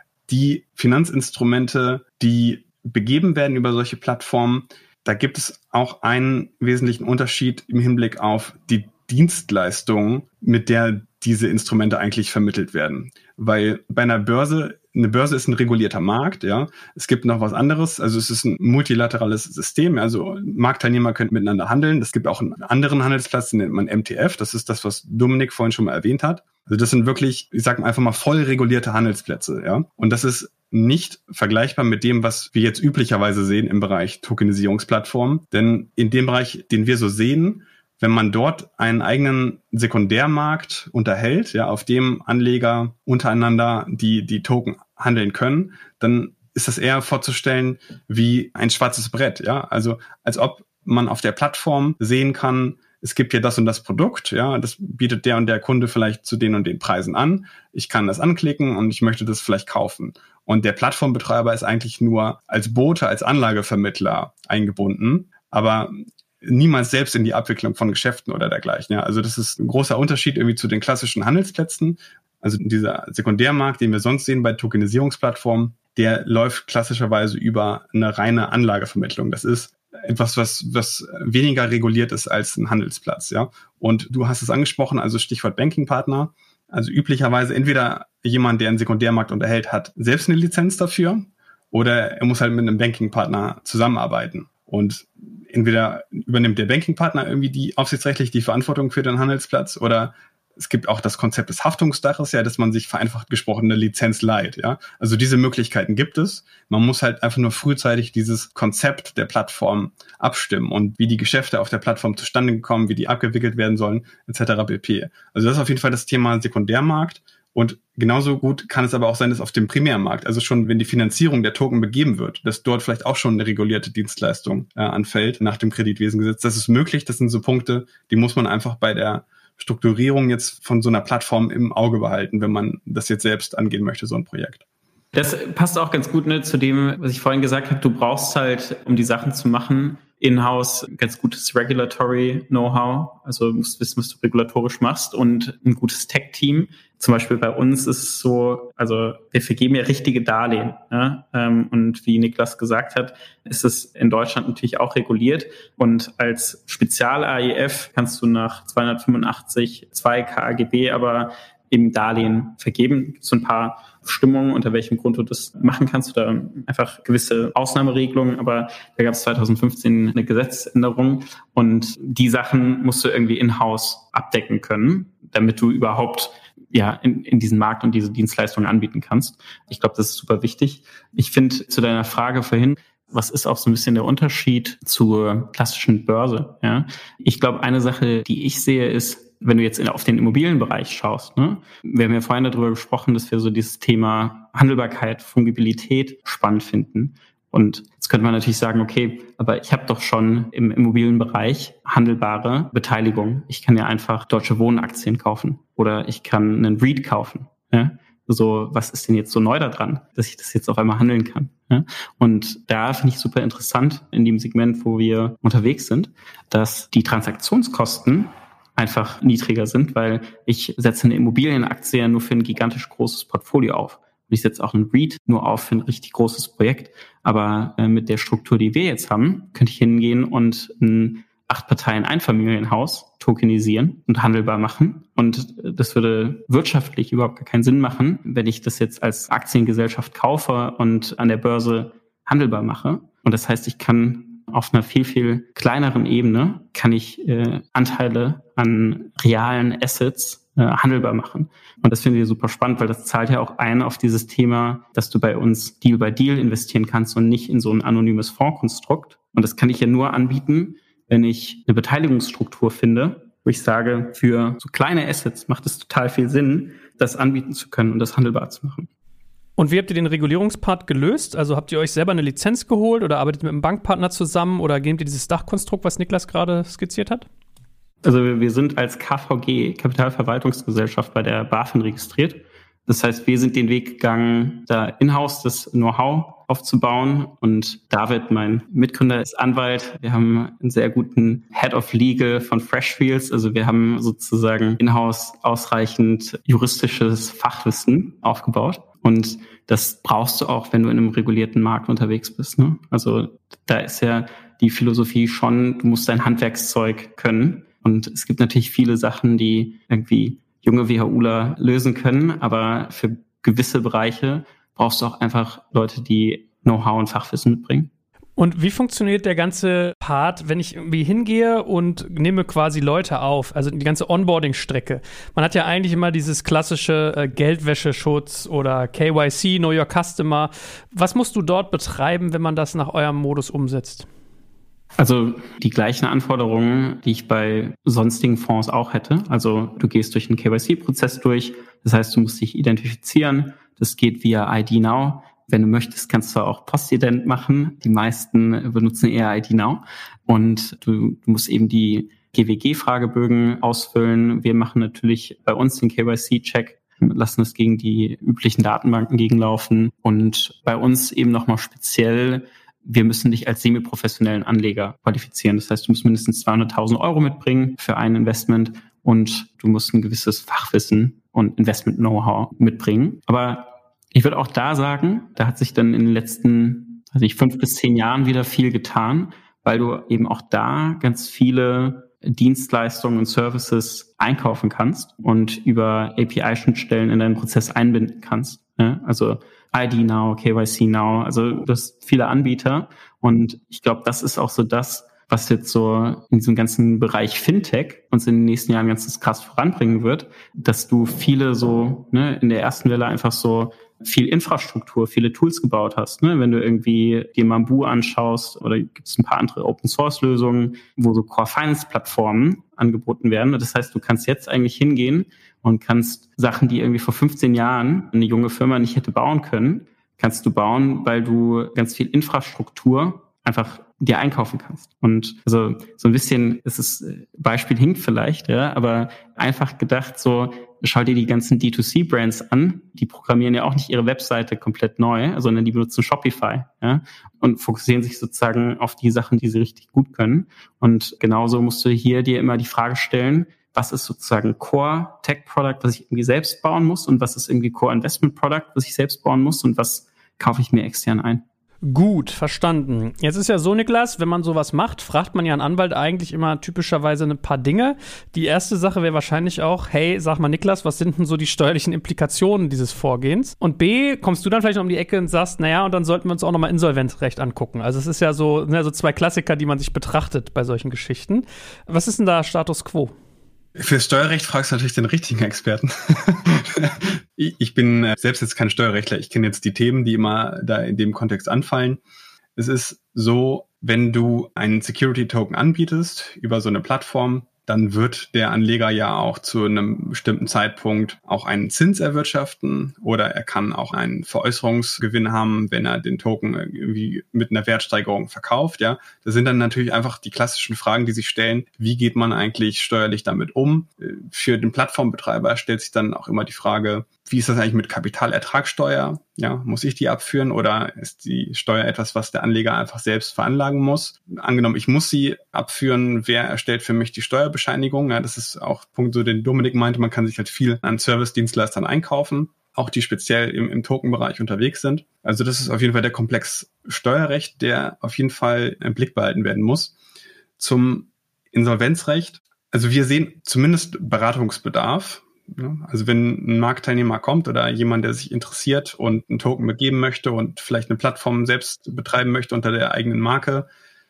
Die Finanzinstrumente, die begeben werden über solche Plattformen, da gibt es auch einen wesentlichen Unterschied im Hinblick auf die Dienstleistung, mit der diese Instrumente eigentlich vermittelt werden. Weil bei einer Börse, eine Börse ist ein regulierter Markt, ja. Es gibt noch was anderes, also es ist ein multilaterales System, also Marktteilnehmer können miteinander handeln. Es gibt auch einen anderen Handelsplatz, den nennt man M T F, das ist das, was Dominik vorhin schon mal erwähnt hat. Also das sind wirklich, ich sage einfach mal, voll regulierte Handelsplätze, ja. Und das ist nicht vergleichbar mit dem, was wir jetzt üblicherweise sehen im Bereich Tokenisierungsplattformen. Denn in dem Bereich, den wir so sehen, wenn man dort einen eigenen Sekundärmarkt unterhält, ja, auf dem Anleger untereinander die, die Token handeln können, dann ist das eher vorzustellen wie ein schwarzes Brett, ja. Also, als ob man auf der Plattform sehen kann, es gibt hier das und das Produkt, ja, das bietet der und der Kunde vielleicht zu den und den Preisen an. Ich kann das anklicken und ich möchte das vielleicht kaufen. Und der Plattformbetreiber ist eigentlich nur als Bote, als Anlagevermittler eingebunden, aber niemals selbst in die Abwicklung von Geschäften oder dergleichen. Ja, also das ist ein großer Unterschied irgendwie zu den klassischen Handelsplätzen. Also dieser Sekundärmarkt, den wir sonst sehen bei Tokenisierungsplattformen, der läuft klassischerweise über eine reine Anlagevermittlung. Das ist etwas, was, was weniger reguliert ist als ein Handelsplatz. Ja, und du hast es angesprochen, also Stichwort Bankingpartner. Also üblicherweise entweder jemand, der einen Sekundärmarkt unterhält, hat selbst eine Lizenz dafür oder er muss halt mit einem Bankingpartner zusammenarbeiten. Und entweder übernimmt der Bankingpartner irgendwie die aufsichtsrechtlich die Verantwortung für den Handelsplatz oder es gibt auch das Konzept des Haftungsdaches, ja, dass man sich vereinfacht gesprochen eine Lizenz leiht, ja. Also diese Möglichkeiten gibt es. Man muss halt einfach nur frühzeitig dieses Konzept der Plattform abstimmen und wie die Geschäfte auf der Plattform zustande kommen, wie die abgewickelt werden sollen, et cetera pp. Also das ist auf jeden Fall das Thema Sekundärmarkt. Und genauso gut kann es aber auch sein, dass auf dem Primärmarkt, also schon wenn die Finanzierung der Token begeben wird, dass dort vielleicht auch schon eine regulierte Dienstleistung äh, anfällt nach dem Kreditwesengesetz. Das ist möglich, das sind so Punkte, die muss man einfach bei der Strukturierung jetzt von so einer Plattform im Auge behalten, wenn man das jetzt selbst angehen möchte, so ein Projekt. Das passt auch ganz gut, ne, zu dem, was ich vorhin gesagt habe. Du brauchst halt, um die Sachen zu machen, in-house ganz gutes Regulatory Know-how. Also du musst wissen, was du regulatorisch machst und ein gutes Tech-Team. Zum Beispiel bei uns ist es so, also wir vergeben ja richtige Darlehen. Ja? Und wie Niklas gesagt hat, ist es in Deutschland natürlich auch reguliert. Und als Spezial-A I F kannst du nach zweihundertfünfundachtzig zwei K A G B aber eben Darlehen vergeben. So ein paar Bestimmungen, unter welchem Grund du das machen kannst oder einfach gewisse Ausnahmeregelungen. Aber da gab es zweitausendfünfzehn eine Gesetzesänderung und die Sachen musst du irgendwie in-house abdecken können, damit du überhaupt ja in, in diesen Markt und diese Dienstleistungen anbieten kannst. Ich glaube, das ist super wichtig. Ich finde zu deiner Frage vorhin, was ist auch so ein bisschen der Unterschied zur klassischen Börse? Ja? Ich glaube, eine Sache, die ich sehe, ist, wenn du jetzt in, auf den Immobilienbereich schaust, ne? Wir haben ja vorhin darüber gesprochen, dass wir so dieses Thema Handelbarkeit, Fungibilität spannend finden. Und jetzt könnte man natürlich sagen, okay, aber ich habe doch schon im Immobilienbereich handelbare Beteiligung. Ich kann ja einfach Deutsche Wohnen-Aktien kaufen oder ich kann einen REIT kaufen. Ja? So, was ist denn jetzt so neu daran, dass ich das jetzt auf einmal handeln kann? Ja? Und da finde ich super interessant in dem Segment, wo wir unterwegs sind, dass die Transaktionskosten einfach niedriger sind, weil ich setze eine Immobilienaktie nur für ein gigantisch großes Portfolio auf. Und ich setze auch ein REIT nur auf für ein richtig großes Projekt. Aber äh, mit der Struktur, die wir jetzt haben, könnte ich hingehen und ein Acht-Parteien-Einfamilienhaus tokenisieren und handelbar machen. Und das würde wirtschaftlich überhaupt gar keinen Sinn machen, wenn ich das jetzt als Aktiengesellschaft kaufe und an der Börse handelbar mache. Und das heißt, ich kann auf einer viel, viel kleineren Ebene kann ich äh, Anteile an realen Assets äh, handelbar machen. Und das finden wir super spannend, weil das zahlt ja auch ein auf dieses Thema, dass du bei uns Deal by Deal investieren kannst und nicht in so ein anonymes Fondskonstrukt. Und das kann ich ja nur anbieten, wenn ich eine Beteiligungsstruktur finde, wo ich sage, für so kleine Assets macht es total viel Sinn, das anbieten zu können und das handelbar zu machen. Und wie habt ihr den Regulierungspart gelöst? Also habt ihr euch selber eine Lizenz geholt oder arbeitet mit einem Bankpartner zusammen oder nehmt ihr dieses Dachkonstrukt, was Niklas gerade skizziert hat? Also wir sind als K V G, Kapitalverwaltungsgesellschaft, bei der BaFin registriert. Das heißt, wir sind den Weg gegangen, da in-house das Know-how aufzubauen. Und David, mein Mitgründer, ist Anwalt. Wir haben einen sehr guten Head of Legal von Freshfields. Also wir haben sozusagen in-house ausreichend juristisches Fachwissen aufgebaut. Und das brauchst du auch, wenn du in einem regulierten Markt unterwegs bist, ne? Also da ist ja die Philosophie schon, du musst dein Handwerkszeug können. Und es gibt natürlich viele Sachen, die irgendwie junge WHUler lösen können, aber für gewisse Bereiche brauchst du auch einfach Leute, die Know-how und Fachwissen mitbringen. Und wie funktioniert der ganze Part, wenn ich irgendwie hingehe und nehme quasi Leute auf, also die ganze Onboarding-Strecke? Man hat ja eigentlich immer dieses klassische äh, Geldwäscheschutz oder K Y C, Know Your Customer. Was musst du dort betreiben, wenn man das nach eurem Modus umsetzt? Also die gleichen Anforderungen, die ich bei sonstigen Fonds auch hätte. Also du gehst durch einen K Y C-Prozess durch. Das heißt, du musst dich identifizieren. Das geht via I D Now. Wenn du möchtest, kannst du auch Postident machen. Die meisten benutzen eher I D Now. Und du, du musst eben die G W G-Fragebögen ausfüllen. Wir machen natürlich bei uns den K Y C-Check, lassen es gegen die üblichen Datenbanken gegenlaufen. Und bei uns eben nochmal speziell, wir müssen dich als semi-professionellen Anleger qualifizieren. Das heißt, du musst mindestens zweihunderttausend Euro mitbringen für ein Investment und du musst ein gewisses Fachwissen und Investment-Know-how mitbringen. Aber ich würde auch da sagen, da hat sich dann in den letzten, weiß nicht, fünf bis zehn Jahren wieder viel getan, weil du eben auch da ganz viele Dienstleistungen und Services einkaufen kannst und über A P I-Schnittstellen in deinen Prozess einbinden kannst. Ja, also I D Now, K Y C Now, also du hast viele Anbieter und ich glaube, das ist auch so das, was jetzt so in diesem ganzen Bereich Fintech uns in den nächsten Jahren ganz krass voranbringen wird, dass du viele so, ne, in der ersten Welle einfach so viel Infrastruktur, viele Tools gebaut hast. Ne? Wenn du irgendwie dir Mambu anschaust oder gibt es ein paar andere Open-Source-Lösungen, wo so Core-Finance-Plattformen angeboten werden. Das heißt, du kannst jetzt eigentlich hingehen und kannst Sachen, die irgendwie vor fünfzehn Jahren eine junge Firma nicht hätte bauen können, kannst du bauen, weil du ganz viel Infrastruktur einfach dir einkaufen kannst. Und also so ein bisschen, es ist, Beispiel hinkt vielleicht, ja, aber einfach gedacht so, schau dir die ganzen D zwei C-Brands an, die programmieren ja auch nicht ihre Webseite komplett neu, sondern die benutzen Shopify, ja, und fokussieren sich sozusagen auf die Sachen, die sie richtig gut können. Und genauso musst du hier dir immer die Frage stellen, was ist sozusagen Core-Tech-Product, was ich irgendwie selbst bauen muss und was ist irgendwie Core-Investment-Product, was ich selbst bauen muss und was kaufe ich mir extern ein. Gut, verstanden. Jetzt ist ja so, Niklas, wenn man sowas macht, fragt man ja einen Anwalt eigentlich immer typischerweise ein paar Dinge. Die erste Sache wäre wahrscheinlich auch, hey, sag mal Niklas, was sind denn so die steuerlichen Implikationen dieses Vorgehens? Und B, kommst du dann vielleicht noch um die Ecke und sagst, naja, und dann sollten wir uns auch nochmal Insolvenzrecht angucken. Also es ist ja so, ne, so zwei Klassiker, die man sich betrachtet bei solchen Geschichten. Was ist denn da Status Quo? Für Steuerrecht fragst du natürlich den richtigen Experten. Ich bin selbst jetzt kein Steuerrechtler. Ich kenne jetzt die Themen, die immer da in dem Kontext anfallen. Es ist so, wenn du einen Security-Token anbietest über so eine Plattform, dann wird der Anleger ja auch zu einem bestimmten Zeitpunkt auch einen Zins erwirtschaften oder er kann auch einen Veräußerungsgewinn haben, wenn er den Token irgendwie mit einer Wertsteigerung verkauft. Ja, das sind dann natürlich einfach die klassischen Fragen, die sich stellen. Wie geht man eigentlich steuerlich damit um? Für den Plattformbetreiber stellt sich dann auch immer die Frage, wie ist das eigentlich mit Kapitalertragssteuer? Ja, muss ich die abführen oder ist die Steuer etwas, was der Anleger einfach selbst veranlagen muss? Angenommen, ich muss sie abführen, wer erstellt für mich die Steuerbescheinigung? Ja, das ist auch Punkt, so den Dominik meinte, man kann sich halt viel an Service-Dienstleistern einkaufen, auch die speziell im, im Token-Bereich unterwegs sind. Also das ist auf jeden Fall der Komplex Steuerrecht, der auf jeden Fall im Blick behalten werden muss. Zum Insolvenzrecht, also wir sehen zumindest Beratungsbedarf. Also wenn ein Marktteilnehmer kommt oder jemand, der sich interessiert und einen Token begeben möchte und vielleicht eine Plattform selbst betreiben möchte unter der eigenen Marke,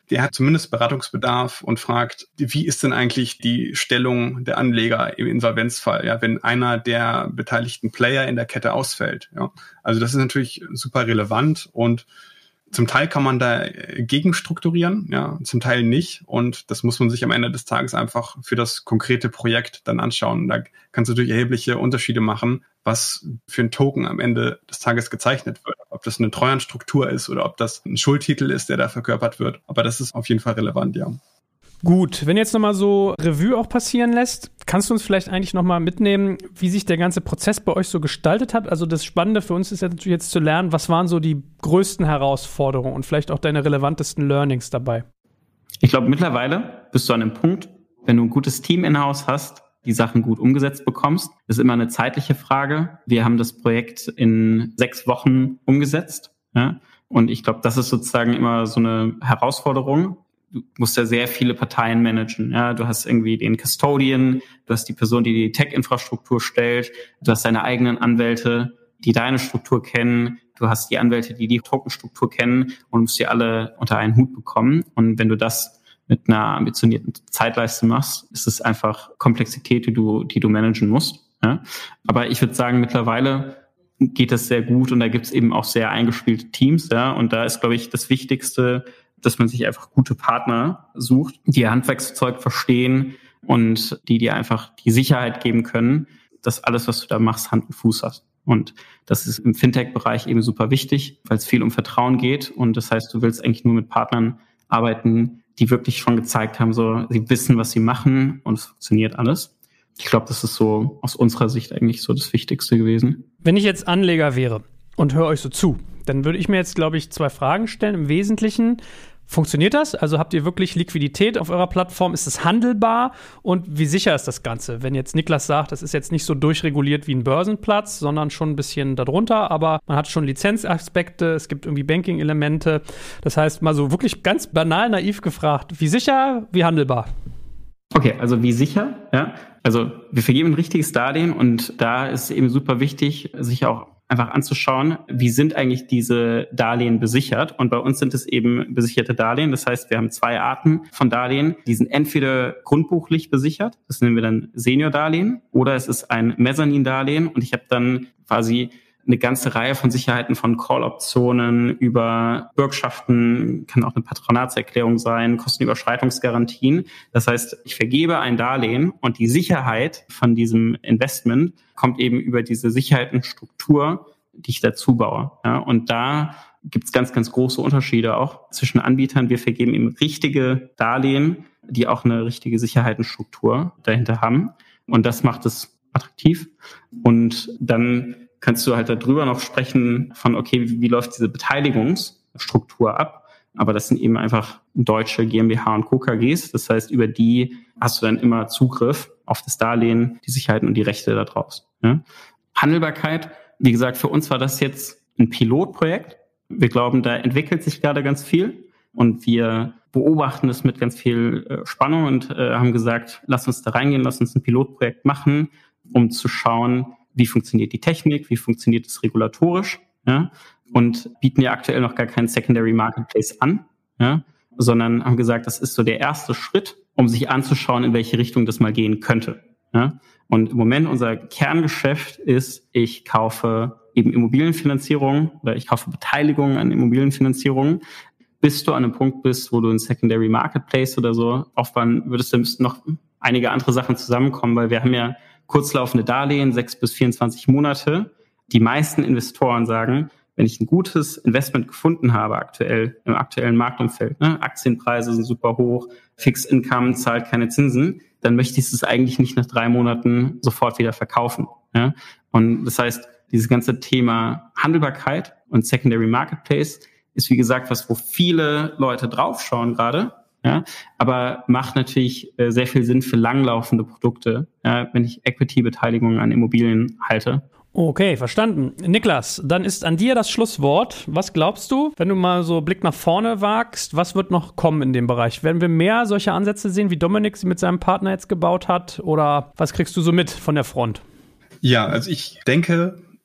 der hat zumindest Beratungsbedarf und fragt, wie ist denn eigentlich die Stellung der Anleger im Insolvenzfall, ja, wenn einer der beteiligten Player in der Kette ausfällt. Ja. Also das ist natürlich super relevant und zum Teil kann man da gegenstrukturieren, ja, zum Teil nicht. Und das muss man sich am Ende des Tages einfach für das konkrete Projekt dann anschauen. Da kannst du natürlich erhebliche Unterschiede machen, was für ein Token am Ende des Tages gezeichnet wird. Ob das eine Treuhandstruktur ist oder ob das ein Schuldtitel ist, der da verkörpert wird. Aber das ist auf jeden Fall relevant, ja. Gut, wenn jetzt nochmal so Revue auch passieren lässt, kannst du uns vielleicht eigentlich nochmal mitnehmen, wie sich der ganze Prozess bei euch so gestaltet hat? Also das Spannende für uns ist ja natürlich jetzt zu lernen, was waren so die größten Herausforderungen und vielleicht auch deine relevantesten Learnings dabei? Ich glaube, mittlerweile bist du an einem Punkt, wenn du ein gutes Team in-house hast, die Sachen gut umgesetzt bekommst. Das ist immer eine zeitliche Frage. Wir haben das Projekt in sechs Wochen umgesetzt. Ja? Und ich glaube, das ist sozusagen immer so eine Herausforderung. Du musst ja sehr viele Parteien managen. Ja, du hast irgendwie den Custodian, du hast die Person, die die Tech-Infrastruktur stellt, du hast deine eigenen Anwälte, die deine Struktur kennen, du hast die Anwälte, die die Tokenstruktur kennen und musst die alle unter einen Hut bekommen. Und wenn du das mit einer ambitionierten Zeitleiste machst, ist es einfach Komplexität, die du, die du managen musst. Ja? Aber ich würde sagen, mittlerweile geht das sehr gut und da gibt es eben auch sehr eingespielte Teams. Ja? Und da ist, glaube ich, das Wichtigste, dass man sich einfach gute Partner sucht, die ihr Handwerkszeug verstehen und die dir einfach die Sicherheit geben können, dass alles, was du da machst, Hand und Fuß hat. Und das ist im Fintech-Bereich eben super wichtig, weil es viel um Vertrauen geht. Und das heißt, du willst eigentlich nur mit Partnern arbeiten, die wirklich schon gezeigt haben, so sie wissen, was sie machen und es funktioniert alles. Ich glaube, das ist so aus unserer Sicht eigentlich so das Wichtigste gewesen. Wenn ich jetzt Anleger wäre und höre euch so zu, dann würde ich mir jetzt, glaube ich, zwei Fragen stellen. Im Wesentlichen, funktioniert das? Also habt ihr wirklich Liquidität auf eurer Plattform? Ist es handelbar? Und wie sicher ist das Ganze? Wenn jetzt Niklas sagt, das ist jetzt nicht so durchreguliert wie ein Börsenplatz, sondern schon ein bisschen darunter, aber man hat schon Lizenzaspekte, es gibt irgendwie Banking-Elemente. Das heißt, mal so wirklich ganz banal naiv gefragt, wie sicher, wie handelbar? Okay, also wie sicher? Ja, also wir vergeben ein richtiges Darlehen und da ist eben super wichtig, sich auch einfach anzuschauen, wie sind eigentlich diese Darlehen besichert. Und bei uns sind es eben besicherte Darlehen. Das heißt, wir haben zwei Arten von Darlehen. Die sind entweder grundbuchlich besichert, das nennen wir dann Senior-Darlehen, oder es ist ein Mezzanin-Darlehen. Und ich habe dann quasi eine ganze Reihe von Sicherheiten von Call-Optionen über Bürgschaften, kann auch eine Patronatserklärung sein, Kostenüberschreitungsgarantien. Das heißt, ich vergebe ein Darlehen und die Sicherheit von diesem Investment kommt eben über diese Sicherheitenstruktur, die ich dazu baue. Ja, und da gibt es ganz, ganz große Unterschiede auch zwischen Anbietern. Wir vergeben eben richtige Darlehen, die auch eine richtige Sicherheitenstruktur dahinter haben. Und das macht es attraktiv. Und dann kannst du halt darüber noch sprechen von, okay, wie, wie läuft diese Beteiligungsstruktur ab? Aber das sind eben einfach deutsche GmbH und Co. K Gs. Das heißt, über die hast du dann immer Zugriff auf das Darlehen, die Sicherheiten und die Rechte da draus. Ja? Handelbarkeit, wie gesagt, für uns war das jetzt ein Pilotprojekt. Wir glauben, da entwickelt sich gerade ganz viel und wir beobachten es mit ganz viel äh, Spannung und äh, haben gesagt, lass uns da reingehen, lass uns ein Pilotprojekt machen, um zu schauen, wie funktioniert die Technik, wie funktioniert es regulatorisch, ja, und bieten ja aktuell noch gar keinen Secondary Marketplace an, ja, sondern haben gesagt, das ist so der erste Schritt, um sich anzuschauen, in welche Richtung das mal gehen könnte, ja. Und im Moment unser Kerngeschäft ist, ich kaufe eben Immobilienfinanzierung oder ich kaufe Beteiligungen an Immobilienfinanzierungen. Bis du an einem Punkt bist, wo du einen Secondary Marketplace oder so aufbauen würdest, dann müssten noch einige andere Sachen zusammenkommen, weil wir haben ja kurzlaufende Darlehen, sechs bis vierundzwanzig Monate. Die meisten Investoren sagen, wenn ich ein gutes Investment gefunden habe aktuell, im aktuellen Marktumfeld, ne, Aktienpreise sind super hoch, Fixed Income zahlt keine Zinsen, dann möchte ich es eigentlich nicht nach drei Monaten sofort wieder verkaufen. Ja? Und das heißt, dieses ganze Thema Handelbarkeit und Secondary Marketplace ist, wie gesagt, was, wo viele Leute draufschauen gerade. Ja, aber macht natürlich äh, sehr viel Sinn für langlaufende Produkte, ja, wenn ich Equity-Beteiligungen an Immobilien halte. Okay, verstanden. Niklas, dann ist an dir das Schlusswort. Was glaubst du, wenn du mal so Blick nach vorne wagst, was wird noch kommen in dem Bereich? Werden wir mehr solche Ansätze sehen, wie Dominik sie mit seinem Partner jetzt gebaut hat? Oder was kriegst du so mit von der Front? Ja, also ich denke,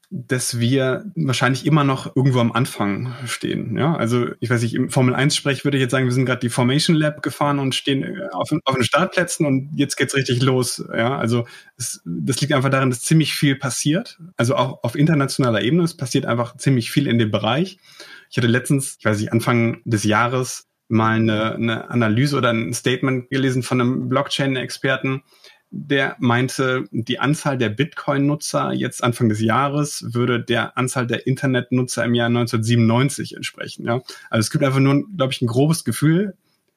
dass wir wahrscheinlich immer noch irgendwo am Anfang stehen. Ja, also ich weiß nicht, im Formel eins Sprech würde ich jetzt sagen, wir sind gerade die Formation Lab gefahren und stehen auf, auf den Startplätzen und jetzt geht's richtig los. Ja, also es, das liegt einfach daran, dass ziemlich viel passiert. Also auch auf internationaler Ebene, es passiert einfach ziemlich viel in dem Bereich. Ich hatte letztens, ich weiß nicht, Anfang des Jahres mal eine, eine Analyse oder ein Statement gelesen von einem Blockchain-Experten, der meinte, die Anzahl der Bitcoin-Nutzer jetzt Anfang des Jahres würde der Anzahl der Internetnutzer im Jahr neunzehnhundertsiebenundneunzig entsprechen. Ja? Also es gibt einfach nur, glaube ich, ein grobes Gefühl,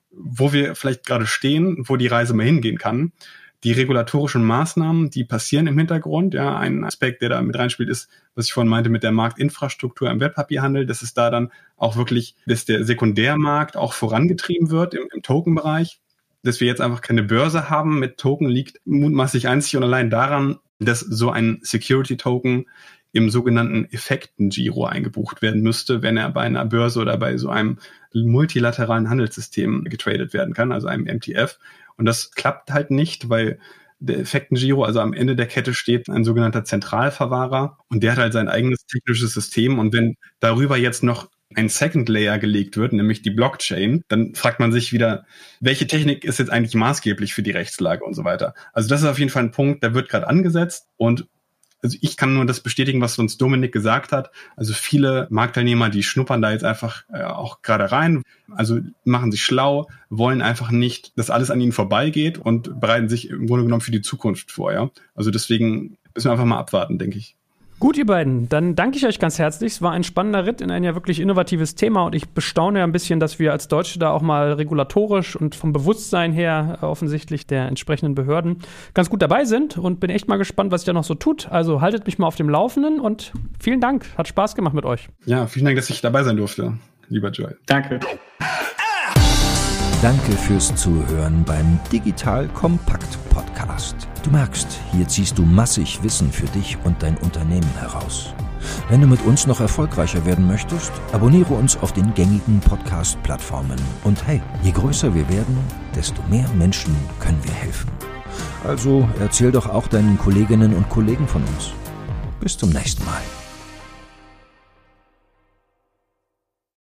wo wir vielleicht gerade stehen, wo die Reise mal hingehen kann. Die regulatorischen Maßnahmen, die passieren im Hintergrund. Ja, ein Aspekt, der da mit reinspielt, ist, was ich vorhin meinte, mit der Marktinfrastruktur im Wertpapierhandel, dass es da dann auch wirklich, dass der Sekundärmarkt auch vorangetrieben wird im, im Token-Bereich. Dass wir jetzt einfach keine Börse haben mit Token, liegt mutmaßlich einzig und allein daran, dass so ein Security-Token im sogenannten Effekten-Giro eingebucht werden müsste, wenn er bei einer Börse oder bei so einem multilateralen Handelssystem getradet werden kann, also einem M T F. Und das klappt halt nicht, weil der Effekten-Giro, also am Ende der Kette steht ein sogenannter Zentralverwahrer und der hat halt sein eigenes technisches System. Und wenn darüber jetzt noch ein Second Layer gelegt wird, nämlich die Blockchain, dann fragt man sich wieder, welche Technik ist jetzt eigentlich maßgeblich für die Rechtslage und so weiter. Also das ist auf jeden Fall ein Punkt, der wird gerade angesetzt und also ich kann nur das bestätigen, was uns Dominik gesagt hat. Also viele Marktteilnehmer, die schnuppern da jetzt einfach äh, auch gerade rein, also machen sich schlau, wollen einfach nicht, dass alles an ihnen vorbeigeht und bereiten sich im Grunde genommen für die Zukunft vor. Ja? Also deswegen müssen wir einfach mal abwarten, denke ich. Gut, ihr beiden, dann danke ich euch ganz herzlich. Es war ein spannender Ritt in ein ja wirklich innovatives Thema und ich bestaune ja ein bisschen, dass wir als Deutsche da auch mal regulatorisch und vom Bewusstsein her äh, offensichtlich der entsprechenden Behörden ganz gut dabei sind und bin echt mal gespannt, was sich da noch so tut. Also haltet mich mal auf dem Laufenden und vielen Dank. Hat Spaß gemacht mit euch. Ja, vielen Dank, dass ich dabei sein durfte, lieber Joel. Danke. Danke fürs Zuhören beim Digital Kompakt Podcast. Du merkst, hier ziehst du massig Wissen für dich und dein Unternehmen heraus. Wenn du mit uns noch erfolgreicher werden möchtest, abonniere uns auf den gängigen Podcast-Plattformen. Und hey, je größer wir werden, desto mehr Menschen können wir helfen. Also erzähl doch auch deinen Kolleginnen und Kollegen von uns. Bis zum nächsten Mal.